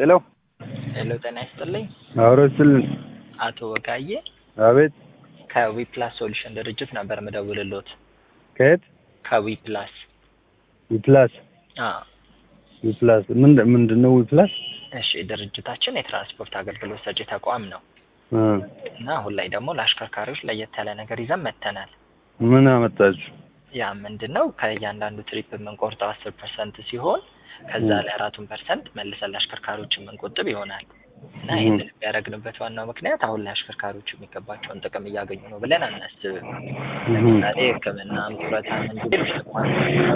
ሄሎ ጤና ይስጥልኝ። አውሮስልን አቶ ወጋዬ አቤት። ከዊፕላስ ሶሉሽን ድርጅት ነበር የምደውልልዎት። ከየት? ከዊፕላስ። ዊፕላስ ዊፕላስ ምንድነው ዊፕላስ? እሺ፣ ድርጅታችን የትራንስፖርት አገልግሎት ሰጪ ተቋም ነው እና አሁን ላይ ደግሞ ለአሽከርካሪዎች ለየት ያለ ነገር ይዘን መጥተናል። ምን አመጣችሁ? ያ ምንድነው ከእያንዳንዱ ትሪፕ የምንቆርጠው 10% ሲሆን ከዛ ላይ 4% መልሰን ለአሽከርካሪዎች የምንቆጥብ ይሆናል እና ይሄንን ያደረግንበት ዋናው ምክንያት አሁን ላይ አሽከርካሪዎች የሚገባቸውን ጥቅም እያገኙ ነው ብለን አናስብም። ለምሳሌ ሕክምና፣ ጡረታም እንዲሁም ሌሎች ጥቅሞች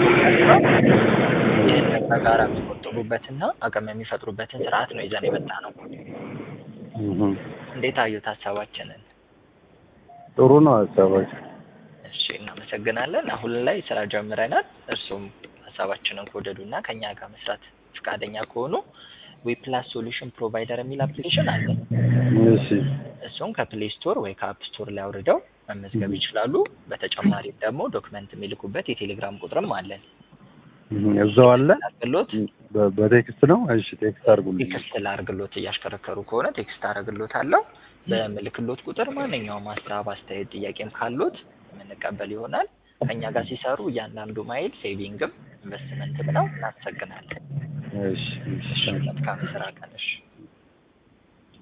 ይህንን በጋራ የሚቆጥቡበትና አቅም የሚፈጥሩበትን ስርዓት ነው ይዘን የመጣነው። እንዴት አዩት ሀሳባችንን? ጥሩ ነው ሀሳባችን። እሺ፣ እናመሰግናለን። አሁን ላይ ስራ ጀምረናል። እርሱም ሀሳባችንን ከወደዱና ከኛ ጋር መስራት ፈቃደኛ ከሆኑ ዊፕላስ ሶሉሽን ፕሮቫይደር የሚል አፕሊኬሽን አለ። እሺ፣ እሱን ከፕሌይ ስቶር ወይ ከአፕ ስቶር ላይ አውርደው መመዝገብ ይችላሉ። በተጨማሪም ደግሞ ዶክመንት የሚልኩበት የቴሌግራም ቁጥርም አለን። እዛው አለ። አርግሎት በቴክስት ነው? እሺ፣ ቴክስት አርጉልኝ። ቴክስት ላርግሎት፣ እያሽከረከሩ ከሆነ ቴክስት አርግሎት አለው። በምልክሎት ቁጥር ማንኛውም ሀሳብ፣ አስተያየት፣ ጥያቄም ካሉት የምንቀበል ይሆናል። ከኛ ጋር ሲሰሩ እያንዳንዱ ማይል ሴቪንግም ኢንቨስትመንትም ነው። እናመሰግናለን። እሺ፣ መልካም ስራ ቀን። እሺ።